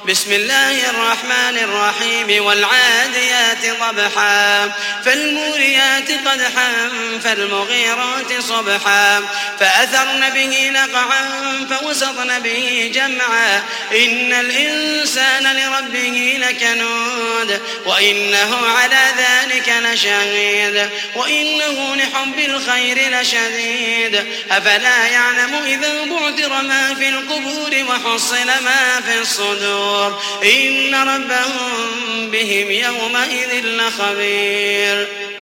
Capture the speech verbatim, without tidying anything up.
بسم الله الرحمن الرحيم والعاديات ضبحا فالموريات قدحا فالمغيرات صبحا فأثرن به نقعا فوسطن به جمعا إن الإنسان لربه لكنود وإنه على ذلك لشهيد وإنه لحب الخير لشديد أفلا يعلم إذا بعثر ما في القبور وحصل ما في الصدور إن ربهم بهم يومئذ لخبير.